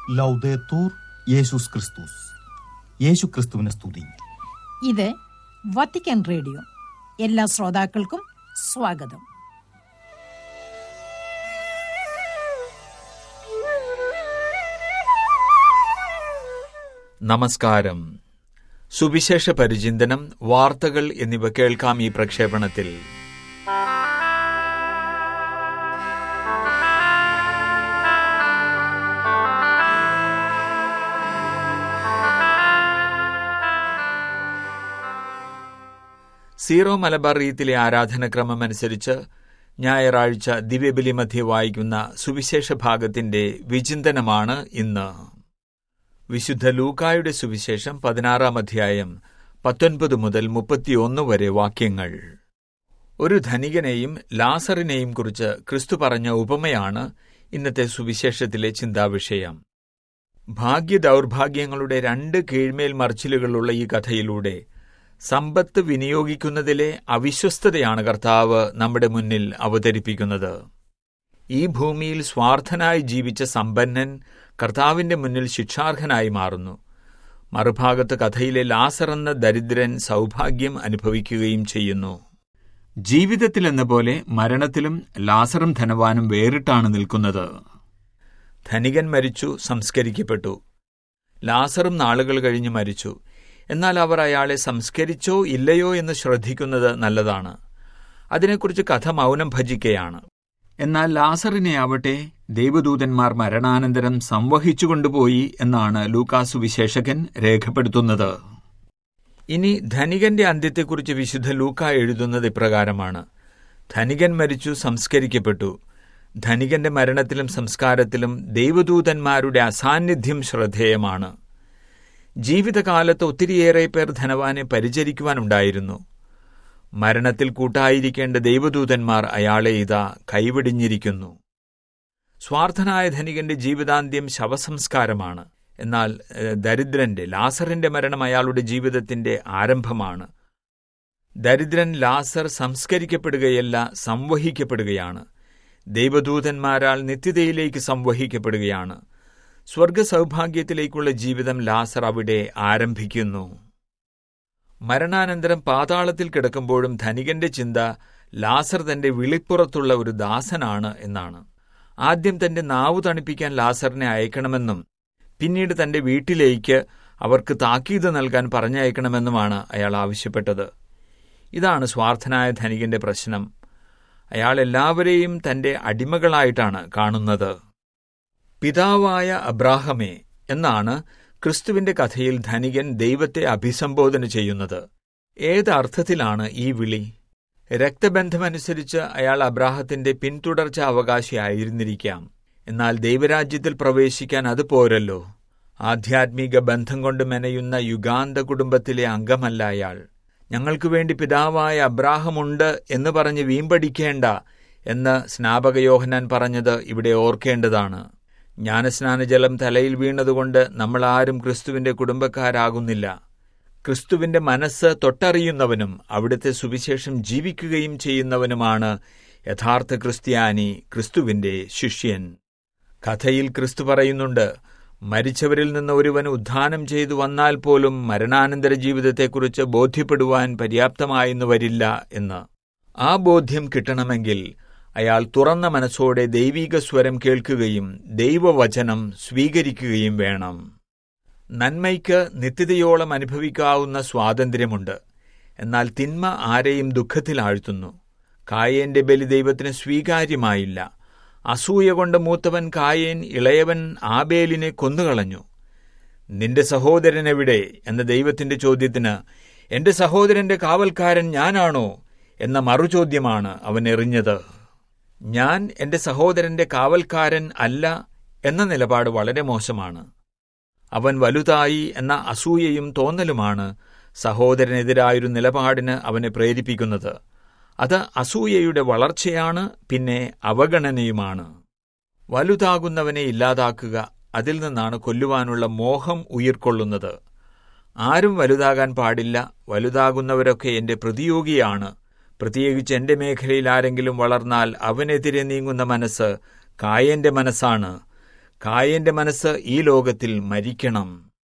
ലൗദേത്തൂർ യേശുസ് ക്രിസ്തുസ്. യേശു ക്രിസ്തുവിനെ സ്തുതി. ഇത് വത്തിക്കാൻ റേഡിയോ. എല്ലാ ശ്രോതാക്കൾക്കും സ്വാഗതം. നമസ്കാരം. സുവിശേഷ പരിചിന്തനം, വാർത്തകൾ എന്നിവ കേൾക്കാം ഈ പ്രക്ഷേപണത്തിൽ. സീറോ മലബാർ റീത്തിലെ ആരാധനക്രമം അനുസരിച്ച് ഞായറാഴ്ച ദിവ്യബലി മധ്യേ വായിക്കുന്ന സുവിശേഷ ഭാഗത്തിന്റെ വിചിന്തനമാണ് ഇന്ന്. വിശുദ്ധ ലൂക്കായുടെ സുവിശേഷം 16 അധ്യായം 19 മുതൽ 31 വരെ വാക്യങ്ങൾ. ഒരു ധനികനെയും ലാസറിനെയും കുറിച്ച് ക്രിസ്തു പറഞ്ഞ ഉപമയാണ് ഇന്നത്തെ സുവിശേഷത്തിലെ ചിന്താവിഷയം. ഭാഗ്യദൗർഭാഗ്യങ്ങളുടെ 2 കീഴ്മേൽ മറിച്ചിലുകളുള്ള ഈ കഥയിലൂടെ സമ്പത്ത് വിനിയോഗിക്കുന്നതിലെ അവിശ്വസ്തതയാണ് കർത്താവ് നമ്മുടെ മുന്നിൽ അവതരിപ്പിക്കുന്നത്. ഈ ഭൂമിയിൽ സ്വാർത്ഥനായി ജീവിച്ച സമ്പന്നൻ കർത്താവിന്റെ മുന്നിൽ ശിക്ഷാർഹനായി മാറുന്നു. മറുഭാഗത്ത് കഥയിലെ ലാസർ എന്ന ദരിദ്രൻ സൗഭാഗ്യം അനുഭവിക്കുകയും ചെയ്യുന്നു. ജീവിതത്തിലെന്ന പോലെ മരണത്തിലും ലാസറും ധനവാനും വേറിട്ടാണ് നിൽക്കുന്നത്. ധനികൻ മരിച്ചു, സംസ്കരിക്കപ്പെട്ടു. ലാസറും നാളുകൾ കഴിഞ്ഞ് മരിച്ചു. എന്നാൽ അവർ അയാളെ സംസ്കരിച്ചോ ഇല്ലയോ എന്ന് ശ്രദ്ധിക്കുന്നത് നല്ലതാണ്. അതിനെക്കുറിച്ച് കഥ മൗനം ഭജിക്കുകയാണ്. എന്നാൽ ലാസറിനെ ആവട്ടെ ദൈവദൂതന്മാർ മരണാനന്തരം സംവഹിച്ചുകൊണ്ടുപോയി എന്നാണ് ലൂക്കാസ് സുവിശേഷകൻ രേഖപ്പെടുത്തുന്നത്. ഇനി ധനികന്റെ അന്ത്യത്തെക്കുറിച്ച് വിശുദ്ധ ലൂക്ക എഴുതുന്നത് ഇപ്രകാരമാണ്: ധനികൻ മരിച്ചു, സംസ്കരിക്കപ്പെട്ടു. ധനികന്റെ മരണത്തിലും സംസ്കാരത്തിലും ദൈവദൂതന്മാരുടെ അസാന്നിധ്യം ശ്രദ്ധേയമാണ്. ജീവിതകാലത്ത് ഒത്തിരിയേറെ പേർ ധനവാനെ പരിചരിക്കുവാനുണ്ടായിരുന്നു. മരണത്തിൽ കൂട്ടായിരിക്കേണ്ട ദൈവദൂതന്മാർ അയാളെ ഇതാ കൈവിടിഞ്ഞിരിക്കുന്നു. സ്വാർത്ഥനായ ധനികന്റെ ജീവിതാന്ത്യം ശവസംസ്കാരമാണ്. എന്നാൽ ദരിദ്രന്റെ ലാസറിന്റെ മരണം അയാളുടെ ജീവിതത്തിന്റെ ആരംഭമാണ്. ദരിദ്രൻ ലാസർ സംസ്കരിക്കപ്പെടുകയല്ല, സംവഹിക്കപ്പെടുകയാണ്. ദൈവദൂതന്മാരാൽ നിത്യതയിലേക്ക് സംവഹിക്കപ്പെടുകയാണ്. സ്വർഗസൗഭാഗ്യത്തിലേക്കുള്ള ജീവിതം ലാസർ അവിടെ ആരംഭിക്കുന്നു. മരണാനന്തരം പാതാളത്തിൽ കിടക്കുമ്പോഴും ധനികന്റെ ചിന്ത ലാസർ തന്റെ വിളിപ്പുറത്തുള്ള ഒരു ദാസനാണ് എന്നാണ്. ആദ്യം തന്റെ നാവു തണുപ്പിക്കാൻ ലാസറിനെ അയക്കണമെന്നും പിന്നീട് തന്റെ വീട്ടിലേക്ക് അവർക്ക് താക്കീത് നൽകാൻ പറഞ്ഞയക്കണമെന്നുമാണ് അയാൾ ആവശ്യപ്പെട്ടത്. ഇതാണ് സ്വാർത്ഥനായ ധനികന്റെ പ്രശ്നം. അയാൾ എല്ലാവരെയും തന്റെ അടിമകളായിട്ടാണ് കാണുന്നത്. പിതാവായ അബ്രാഹമേ എന്നാണ് ക്രിസ്തുവിന്റെ കഥയിൽ ധനികൻ ദൈവത്തെ അഭിസംബോധന ചെയ്യുന്നത്. ഏതർത്ഥത്തിലാണ് ഈ വിളി? രക്തബന്ധമനുസരിച്ച് അയാൾ അബ്രാഹത്തിന്റെ പിന്തുടർച്ച അവകാശിയായിരുന്നിരിക്കാം. എന്നാൽ ദൈവരാജ്യത്തിൽ പ്രവേശിക്കാൻ അത് പോരല്ലോ. ആധ്യാത്മിക ബന്ധം കൊണ്ട് മെനയുന്ന യുഗാന്ത കുടുംബത്തിലെ അംഗമല്ല അയാൾ. ഞങ്ങൾക്കു വേണ്ടി പിതാവായ അബ്രാഹമുണ്ട് എന്ന് പറഞ്ഞ് വീമ്പടിക്കേണ്ട എന്ന് സ്നാപക യോഹന്നാൻ പറഞ്ഞത് ഇവിടെ ഓർക്കേണ്ടതാണ്. ജ്ഞാനസ്നാനജലം തലയിൽ വീണതുകൊണ്ട് നമ്മളാരും ക്രിസ്തുവിന്റെ കുടുംബക്കാരാകുന്നില്ല. ക്രിസ്തുവിന്റെ മനസ്സ് തൊട്ടറിയുന്നവനും അവിടുത്തെ സുവിശേഷം ജീവിക്കുകയും ചെയ്യുന്നവനുമാണ് യഥാർത്ഥ ക്രിസ്ത്യാനി, ക്രിസ്തുവിന്റെ ശിഷ്യൻ. കഥയിൽ ക്രിസ്തു പറയുന്നുണ്ട്, മരിച്ചവരിൽ നിന്ന് ഒരുവൻ ഉദ്ധാനം ചെയ്തു വന്നാൽ പോലും മരണാനന്തര ജീവിതത്തെക്കുറിച്ച് ബോധ്യപ്പെടുവാൻ പര്യാപ്തമായെന്ന് വരില്ല എന്ന്. ആ ബോധ്യം കിട്ടണമെങ്കിൽ അയാൾ തുറന്ന മനസ്സോടെ ദൈവിക സ്വരം കേൾക്കുകയും ദൈവവചനം സ്വീകരിക്കുകയും വേണം. നന്മയ്ക്ക് നിത്യതയോളം അനുഭവിക്കാവുന്ന സ്വാതന്ത്ര്യമുണ്ട്. എന്നാൽ തിന്മ ആരെയും ദുഃഖത്തിലാഴ്ത്തുന്നു. കായേന്റെ ബലി ദൈവത്തിന് സ്വീകാര്യമായില്ല. അസൂയ കൊണ്ട് മൂത്തവൻ കായേൻ ഇളയവൻ ആബേലിനെ കൊന്നുകളഞ്ഞു. നിന്റെ സഹോദരൻ എവിടെ എന്ന ദൈവത്തിന്റെ ചോദ്യത്തിന് എന്റെ സഹോദരന്റെ കാവൽക്കാരൻ ഞാനാണോ എന്ന മറുചോദ്യമാണ് അവൻ എറിഞ്ഞത്. ഞാൻ എന്റെ സഹോദരന്റെ കാവൽക്കാരൻ അല്ല എന്ന നിലപാട് വളരെ മോശമാണ്. അവൻ വലുതായി എന്ന അസൂയയും തോന്നലുമാണ് സഹോദരനെതിരായൊരു നിലപാടിന് അവനെ പ്രേരിപ്പിക്കുന്നത്. അത് അസൂയയുടെ വളർച്ചയാണ്, പിന്നെ അവഗണനയുമാണ്. വലുതാകുന്നവനെ ഇല്ലാതാക്കുക, അതിൽ നിന്നാണ് കൊല്ലുവാനുള്ള മോഹം ഉയിർക്കൊള്ളുന്നത്. ആരും വലുതാകാൻ പാടില്ല. വലുതാകുന്നവരൊക്കെ എന്റെ പ്രതിയോഗിയാണ്. പ്രത്യേകിച്ച് എന്റെ മേഖലയിൽ ആരെങ്കിലും വളർന്നാൽ അവനെതിരെ നീങ്ങുന്ന മനസ്സ് കായേന്റെ മനസ്സാണ്. കായന്റെ മനസ്സ് ഈ ലോകത്തിൽ മരിക്കണം.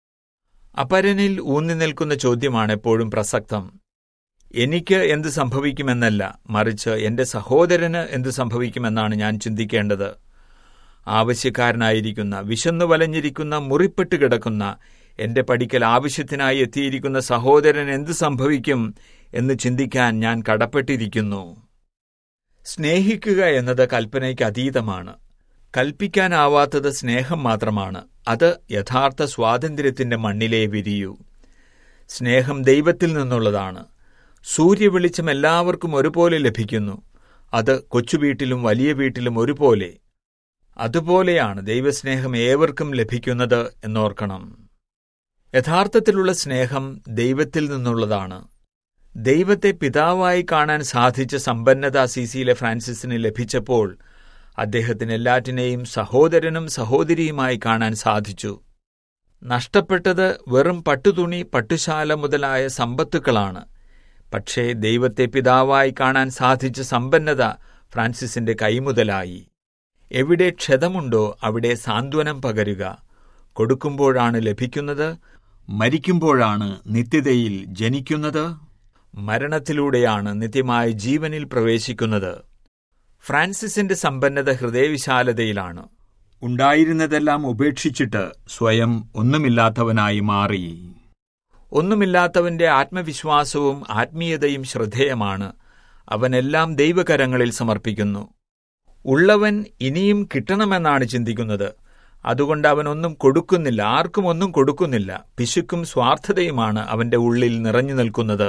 അപരനിൽ ഊന്നി നിൽക്കുന്ന ചോദ്യമാണ് എപ്പോഴും പ്രസക്തം. എനിക്ക് എന്ത് സംഭവിക്കുമെന്നല്ല, മറിച്ച് എന്റെ സഹോദരന് എന്ത് സംഭവിക്കുമെന്നാണ് ഞാൻ ചിന്തിക്കേണ്ടത്. ആവശ്യക്കാരനായിരിക്കുന്ന, വിശന്നു വലഞ്ഞിരിക്കുന്ന, മുറിപ്പെട്ട് കിടക്കുന്ന, എന്റെ പടിക്കൽ ആവശ്യത്തിനായി എത്തിയിരിക്കുന്ന സഹോദരൻ എന്ത് സംഭവിക്കും എന്ന് ചിന്തിക്കാൻ ഞാൻ കടപ്പെട്ടിരിക്കുന്നു. സ്നേഹിക്കുക എന്നത് കൽപ്പനയ്ക്ക് അതീതമാണ്. കൽപ്പിക്കാനാവാത്തത് സ്നേഹം മാത്രമാണ്. അത് യഥാർത്ഥ സ്വാതന്ത്ര്യത്തിന്റെ മണ്ണിലേ വിരിയൂ. സ്നേഹം ദൈവത്തിൽ നിന്നുള്ളതാണ്. സൂര്യവെളിച്ചം എല്ലാവർക്കും ഒരുപോലെ ലഭിക്കുന്നു. അത് കൊച്ചുവീട്ടിലും വലിയ വീട്ടിലും ഒരുപോലെ. അതുപോലെയാണ് ദൈവസ്നേഹം ഏവർക്കും ലഭിക്കുന്നത് എന്നോർക്കണം. യഥാർത്ഥത്തിലുള്ള സ്നേഹം ദൈവത്തിൽ നിന്നുള്ളതാണ്. ദൈവത്തെ പിതാവായി കാണാൻ സാധിച്ച സമ്പന്നത അസീസിയിലെ ഫ്രാൻസിസിന് ലഭിച്ചപ്പോൾ അദ്ദേഹത്തിന് എല്ലാറ്റിനെയും സഹോദരനും സഹോദരിയുമായി കാണാൻ സാധിച്ചു. നഷ്ടപ്പെട്ടത് വെറും പട്ടുതുണി, പട്ടുശാല മുതലായ സമ്പത്തുക്കളാണ്. പക്ഷേ ദൈവത്തെ പിതാവായി കാണാൻ സാധിച്ച സമ്പന്നത ഫ്രാൻസിസിന്റെ കൈമുതലായി. എവിടെ ക്ഷതമുണ്ടോ അവിടെ സാന്ത്വനം പകരുക. കൊടുക്കുമ്പോഴാണ് ലഭിക്കുന്നത്, മരിക്കുമ്പോഴാണ് നിത്യതയിൽ ജനിക്കുന്നത്, മരണത്തിലൂടെയാണ് നിത്യമായ ജീവനിൽ പ്രവേശിക്കുന്നത്. ഫ്രാൻസിസിന്റെ സമ്പന്നത ഹൃദയവിശാലതയിലാണ്. ഉണ്ടായിരുന്നതെല്ലാം ഉപേക്ഷിച്ചിട്ട് സ്വയം ഒന്നുമില്ലാത്തവനായി മാറി. ഒന്നുമില്ലാത്തവന്റെ ആത്മവിശ്വാസവും ആത്മീയതയും ശ്രദ്ധേയമാണ്. അവനെല്ലാം ദൈവകരങ്ങളിൽ സമർപ്പിക്കുന്നു. ഉള്ളവൻ ഇനിയും കിട്ടണമെന്നാണ് ചിന്തിക്കുന്നത്. അതുകൊണ്ട് അവനൊന്നും കൊടുക്കുന്നില്ല, ആർക്കും ഒന്നും കൊടുക്കുന്നില്ല. പിശുക്കും സ്വാർത്ഥതയുമാണ് അവന്റെ ഉള്ളിൽ നിറഞ്ഞു നിൽക്കുന്നത്.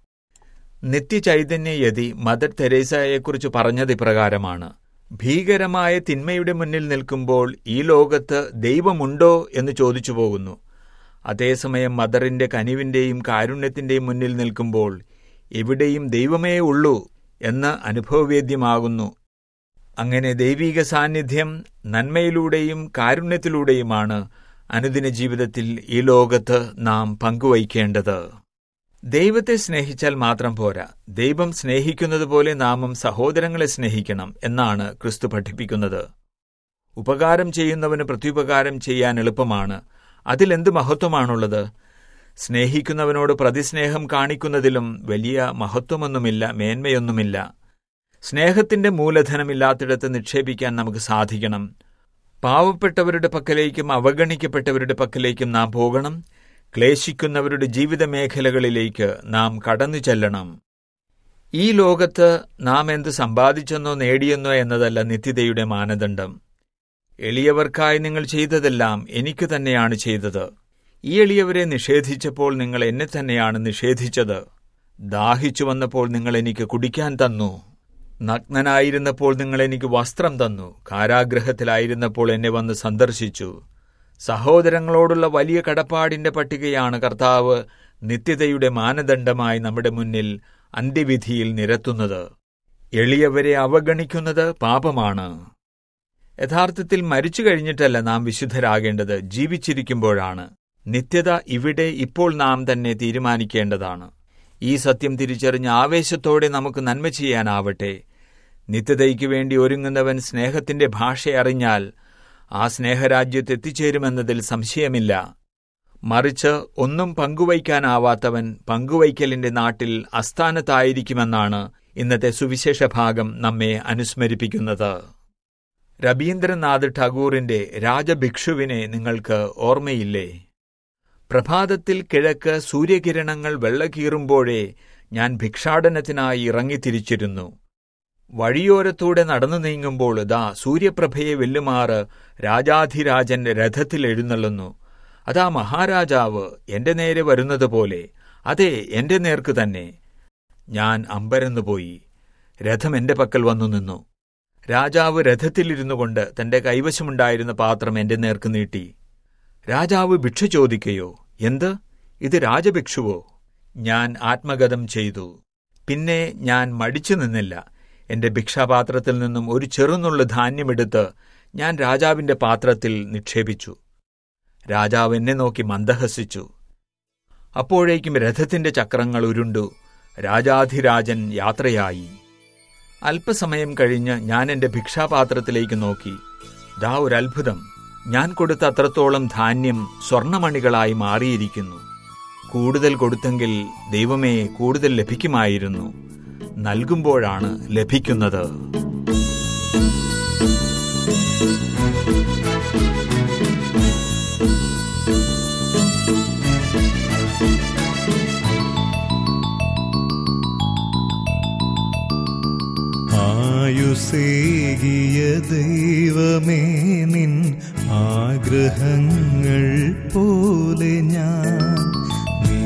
നിത്യചൈതന്യയതി മദർ തെരേസയെക്കുറിച്ച് പറഞ്ഞത് ഇപ്രകാരമാണ്: ഭീകരമായ തിന്മയുടെ മുന്നിൽ നിൽക്കുമ്പോൾ ഈ ലോകത്ത് ദൈവമുണ്ടോ എന്ന് ചോദിച്ചു പോകുന്നു. അതേസമയം മദറിന്റെ കനിവിന്റെയും കാരുണ്യത്തിന്റെയും മുന്നിൽ നിൽക്കുമ്പോൾ എവിടെയും ദൈവമേ ഉള്ളൂ എന്ന് അനുഭവവേദ്യമാകുന്നു. അങ്ങനെ ദൈവീക സാന്നിധ്യം നന്മയിലൂടെയും കാരുണ്യത്തിലൂടെയുമാണ് അനുദിന ജീവിതത്തിൽ ഈ ലോകത്ത് നാം പങ്കുവയ്ക്കേണ്ടത്. ദൈവത്തെ സ്നേഹിച്ചാൽ മാത്രം പോരാ, ദൈവം സ്നേഹിക്കുന്നതുപോലെ നാമും സഹോദരങ്ങളെ സ്നേഹിക്കണം എന്നാണ് ക്രിസ്തു പഠിപ്പിക്കുന്നത്. ഉപകാരം ചെയ്യുന്നവന് പ്രത്യുപകാരം ചെയ്യാൻ എളുപ്പമാണ്. അതിലെന്ത് മഹത്വമാണുള്ളത്? സ്നേഹിക്കുന്നവനോട് പ്രതിസ്നേഹം കാണിക്കുന്നതിലും വലിയ മഹത്വമൊന്നുമില്ല, മേന്മയൊന്നുമില്ല. സ്നേഹത്തിന്റെ മൂലധനമില്ലാത്തിടത്ത് നിക്ഷേപിക്കാൻ നമുക്ക് സാധിക്കണം. പാവപ്പെട്ടവരുടെ പക്കലേക്കും അവഗണിക്കപ്പെട്ടവരുടെ പക്കലേക്കും നാം പോകണം. ക്ലേശിക്കുന്നവരുടെ ജീവിത മേഖലകളിലേക്ക് നാം കടന്നു ചെല്ലണം. ഈ ലോകത്ത് നാം എന്ത് സമ്പാദിച്ചെന്നോ നേടിയെന്നോ എന്നതല്ല നിത്യതയുടെ മാനദണ്ഡം. എളിയവർക്കായി നിങ്ങൾ ചെയ്തതെല്ലാം എനിക്ക് തന്നെയാണ് ചെയ്തത്. ഈ എളിയവരെ നിഷേധിച്ചപ്പോൾ നിങ്ങൾ എന്നെ തന്നെയാണ് നിഷേധിച്ചത്. ദാഹിച്ചു വന്നപ്പോൾ നിങ്ങൾ എനിക്ക് കുടിക്കാൻ തന്നു. നഗ്നനായിരുന്നപ്പോൾ നിങ്ങൾ എനിക്ക് വസ്ത്രം തന്നു. കാരാഗൃഹത്തിലായിരുന്നപ്പോൾ എന്നെ വന്ന് സന്ദർശിച്ചു. സഹോദരങ്ങളോടുള്ള വലിയ കടപ്പാടിന്റെ പട്ടികയാണ് കർത്താവ് നിത്യതയുടെ മാനദണ്ഡമായി നമ്മുടെ മുന്നിൽ അന്ത്യവിധിയിൽ നിരത്തുന്നത്. എളിയവരെ അവഗണിക്കുന്നത് പാപമാണ്. യഥാർത്ഥത്തിൽ മരിച്ചു കഴിഞ്ഞിട്ടല്ല നാം വിശുദ്ധരാകേണ്ടത്, ജീവിച്ചിരിക്കുമ്പോഴാണ്. നിത്യത ഇവിടെ ഇപ്പോൾ നാം തന്നെ തീരുമാനിക്കേണ്ടതാണ്. ഈ സത്യം തിരിച്ചറിഞ്ഞ ആവേശത്തോടെ നമുക്ക് നന്മ ചെയ്യാനാവട്ടെ. നിത്യതയ്ക്കു വേണ്ടി ഒരുങ്ങുന്നവൻ സ്നേഹത്തിന്റെ ഭാഷ അറിഞ്ഞാൽ ആ സ്നേഹരാജ്യത്ത് എത്തിച്ചേരുമെന്നതിൽ സംശയമില്ല. മറിച്ച് ഒന്നും പങ്കുവയ്ക്കാനാവാത്തവൻ പങ്കുവയ്ക്കലിന്റെ നാട്ടിൽ അസ്ഥാനത്തായിരിക്കുമെന്നാണ് ഇന്നത്തെ സുവിശേഷ ഭാഗം നമ്മെ അനുസ്മരിപ്പിക്കുന്നത്. രബീന്ദ്രനാഥ് ടാഗോറിന്റെ രാജഭിക്ഷുവിനെ നിങ്ങൾക്ക് ഓർമ്മയില്ലേ? പ്രഭാതത്തിൽ കിഴക്ക് സൂര്യകിരണങ്ങൾ വെള്ളകീറുമ്പോഴേ ഞാൻ ഭിക്ഷാടനത്തിനായി ഇറങ്ങിത്തിരിച്ചിരുന്നു. വഴിയോരത്തൂടെ നടന്നു നീങ്ങുമ്പോൾ ദാ സൂര്യപ്രഭയെ വെല്ലുമാറ് രാജാധിരാജൻ രഥത്തിൽ എഴുന്നള്ളുന്നു. അതാ മഹാരാജാവ് എന്റെ നേരെ വരുന്നതുപോലെ, അതെ എന്റെ നേർക്ക് തന്നെ. ഞാൻ അമ്പരന്നുപോയി. രഥം എന്റെ പക്കൽ വന്നു നിന്നു. രാജാവ് രഥത്തിലിരുന്നു കൊണ്ട് തന്റെ കൈവശമുണ്ടായിരുന്ന പാത്രം എന്റെ നേർക്ക് നീട്ടി. രാജാവ് ഭിക്ഷ ചോദിക്കയോ? എന്ത്, ഇത് രാജഭിക്ഷുവോ? ഞാൻ ആത്മഗതം ചെയ്തു. പിന്നെ ഞാൻ മടിച്ചു നിന്നില്ല. എന്റെ ഭിക്ഷാപാത്രത്തിൽ നിന്നും ഒരു ചെറുനുള്ളു ധാന്യമെടുത്ത് ഞാൻ രാജാവിന്റെ പാത്രത്തിൽ നിക്ഷേപിച്ചു. രാജാവ് എന്നെ നോക്കി മന്ദഹസിച്ചു. അപ്പോഴേക്കും രഥത്തിന്റെ ചക്രങ്ങൾ ഉരുണ്ടു. രാജാധിരാജൻ യാത്രയായി. അല്പസമയം കഴിഞ്ഞ് ഞാൻ എന്റെ ഭിക്ഷാപാത്രത്തിലേക്ക് നോക്കി. ദാ ഒരത്ഭുതം! ഞാൻ കൊടുത്ത അത്രത്തോളം ധാന്യം സ്വർണമണികളായി മാറിയിരിക്കുന്നു. കൂടുതൽ കൊടുത്തെങ്കിൽ ദൈവമേ കൂടുതൽ ലഭിക്കുമായിരുന്നു. നൽകുമ്പോഴാണ് ലഭിക്കുന്നത്. ആയുസ്സേകിയ ദൈവമേ, നിൻ ആഗ്രഹങ്ങൾ പോലെ ഞാൻ നീ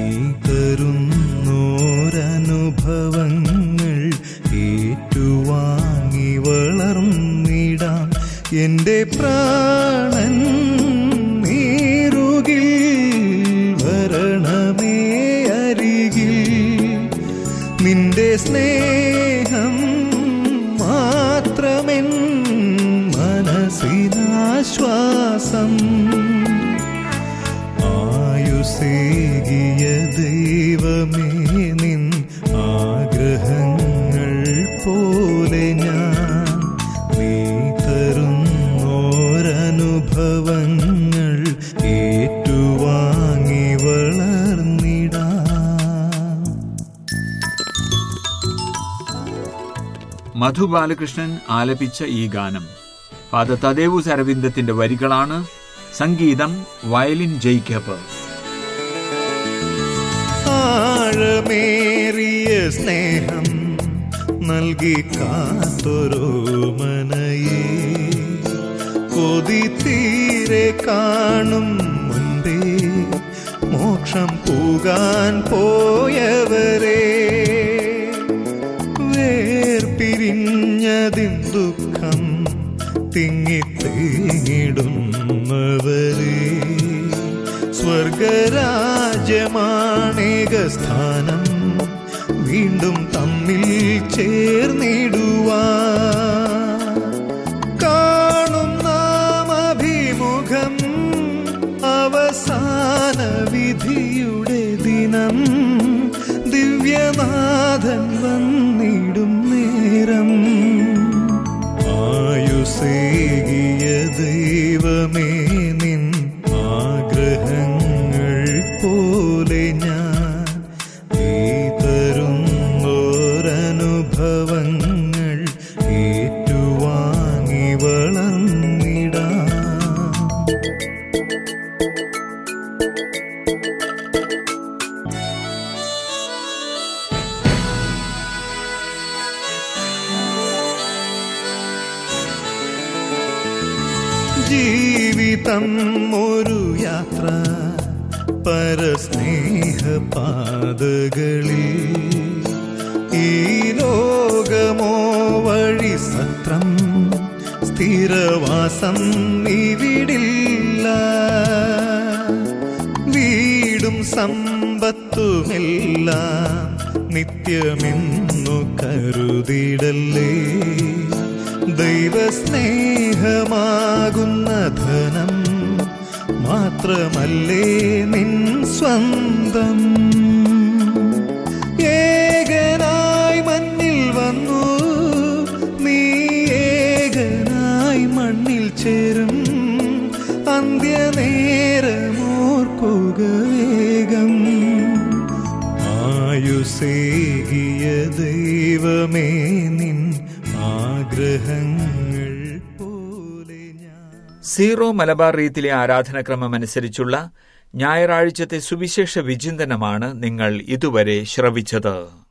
തരുന്നോരനുഭവങ്ങൾ ഏറ്റുവാങ്ങി വളർന്നിടാം. എന്റെ പ്രാണൻ നീറുകിൽ വരണമേ അരികിൽ, നിന്റെ സ്നേഹം മാത്രമെൻ മനസ്സിനാശ്വാസം. ആയുസ്സേകിയ ദൈവമേ, നിൻ ആഗ്രഹങ്ങൾ പോലെ ഞാൻ നീ തരുന്നോരനുഭവങ്ങൾ ഏറ്റുവാങ്ങി വളർന്നിടാം. മധു ബാലകൃഷ്ണൻ ആലപിച്ച ഈ ഗാനം ഫാദർ തദേവൂസ് അരവിന്ദത്തിന്റെ വരികളാണ്. സംഗീതം വയലിൻ ജേക്കബ്. ആഴമേറിയ സ്നേഹം നൽകി കാത്തൊരു മനയേ, കൊതി തീരെ കാണും മുൻപേ മോക്ഷം പൂകാൻ പോയവരെ, വേർപിരിഞ്ഞതിൻ ദുഃഖം തിങ്ങിത്തേങ്ങിടുന്നവരെ, സ്വർഗരാജ്യമാണേക സ്ഥാനം വീണ്ടും തമ്മിൽ ചേർന്നിടുവാൻ. കാണും നാം അഭിമുഖം അവസാന വിധിയുടെ ദിനം, ദിവ്യനാഥൻ വന്നിടും നേരം. ആയുസ്സേകിയ ദൈവമേ, നിൻ ആഗ്രഹങ്ങൾ പോലെ ഞാൻ നീ തരുന്നോരനുഭവങ്ങൾ ഏറ്റുവാങ്ങി വളർന്നിടാം. ജീവിതം ഒരു യാത്ര പരസ്നേഹപാതകളിൽ, ഈ ലോകമോ വഴി സത്രം, സ്ഥിരവാസം ഇവിടില്ല. വീടും സമ്പത്തുമെല്ലാം നിത്യമെന്നു കരുതിടല്ലേ, ദൈവസ്നേഹമാകുന്ന ധനം മാത്രമല്ലേ നിൻ സ്വന്തം. ഏകനായി മണ്ണിൽ വന്നു നീ, ഏകനായി മണ്ണിൽ ചേരും. അന്ത്യനേരമോർക്കുക വേഗം. ആയുസ്സേകിയ ദൈവമേ, നിൻ ആഗ്രഹങ്ങൾ പോലെ ഞാൻ. സീറോ മലബാർ റീത്തിലെ ആരാധനക്രമം അനുസരിച്ചുള്ള ഞായറാഴ്ചത്തെ സുവിശേഷ വിചിന്തനമാണ് നിങ്ങൾ ഇതുവരെ ശ്രവിച്ചത്.